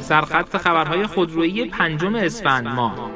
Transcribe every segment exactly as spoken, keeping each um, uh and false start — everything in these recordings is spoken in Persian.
سرخط خبرهای خودرویی پنجم اسفند ماه.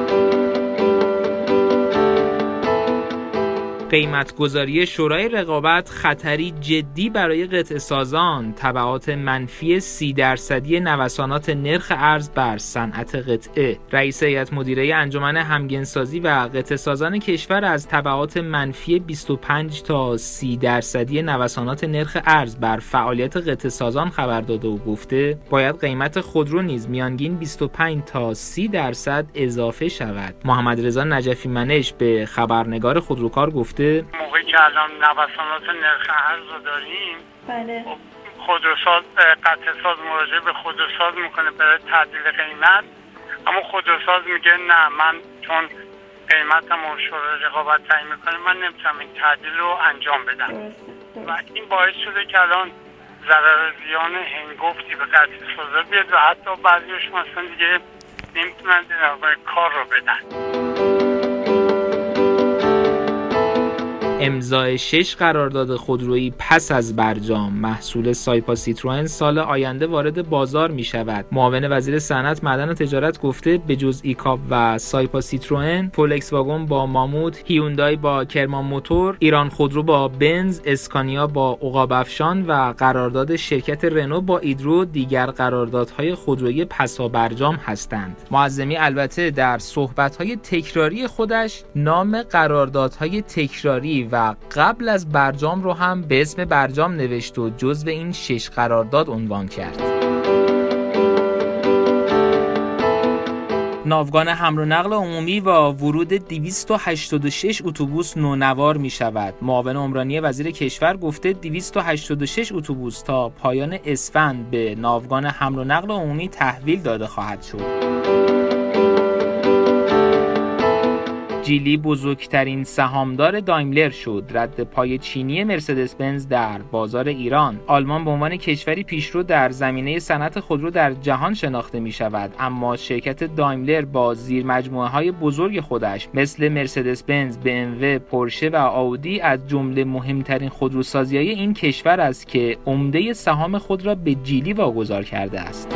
قیمت‌گذاری شورای رقابت خطری جدی برای قطعه‌سازان، تبعات منفی سی درصدی نوسانات نرخ ارز بر صنعت قطعه. رئیس هیئت مدیره انجمن همگنسازی و قطعه‌سازان کشور از تبعات منفی بیست و پنج تا سی درصدی نوسانات نرخ ارز بر فعالیت قطعه‌سازان خبر داده و گفته باید قیمت خودرو نیز میانگین بیست و پنج تا سی درصد اضافه شود. محمد رضا نجفی منش به خبرنگار خودروکار گفته موقعی که الان نوسانات نرخ ارز رو داریم، بله، خودروساز قطعه‌ساز مراجعه به خودروساز میکنه برای تعدیل قیمت، اما خودروساز میگه نه، من چون قیمتم رو شورای رقابت تعیین میکنه من نمیتونم این تعدیل رو انجام بدم. و این باعث شده که الان ضرر زیان هنگفتی به قطعه‌سازا بیاد و حتی بعضیش مثلا دیگه نمیتونن کار رو بدن. امضای شش قرارداد خودرویی پس از برجام، محصول سایپا سیتروئن سال آینده وارد بازار می شود. معاون وزیر صنعت، معدن و تجارت گفته به جز ایکاپ و سایپا سیتروئن، فولکس واگن با ماموت، هیوندای با کرمان موتور، ایران خودرو با بنز، اسکانیا با عقاب افشان و قرارداد شرکت رنو با ایدرو دیگر قراردادهای خودرویی پسا برجام هستند. معظمی البته در صحبت‌های تکراری خودش نام قراردادهای تکراری و قبل از برجام رو هم به اسم برجام نوشت و جزو این شش قرارداد عنوان کرد. ناوگان حمل و نقل عمومی با ورود دویست و هشتاد و شش اتوبوس نونوار می شود. معاون عمرانی وزیر کشور گفته دویست و هشتاد و شش اتوبوس تا پایان اسفند به ناوگان حمل و نقل عمومی تحویل داده خواهد شد. جیلی بزرگترین سهامدار دایملر شد. رد پای چینی مرسدس بنز در بازار ایران. آلمان به عنوان کشوری پیشرو در زمینه صنعت خودرو در جهان شناخته می شود، اما شرکت دایملر با زیر مجموعه های بزرگ خودش مثل مرسدس بنز، بی ام و، پورشه و آودی از جمله مهمترین خودروسازی‌های این کشور است که عمده سهام خود را به جیلی واگذار کرده است.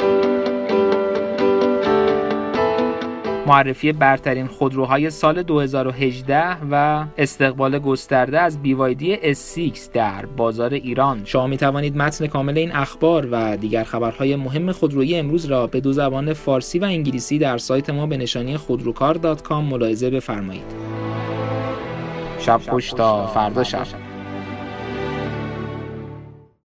معرفی برترین خودروهای سال دو هزار و هجده و استقبال گسترده از بی وای دی اس شش در بازار ایران. شما می توانید متن کامل این اخبار و دیگر خبرهای مهم خودرویی امروز را به دو زبان فارسی و انگلیسی در سایت ما به نشانی خودروکار دات کام ملاحظه بفرمایید. شب خوش تا فردا شب.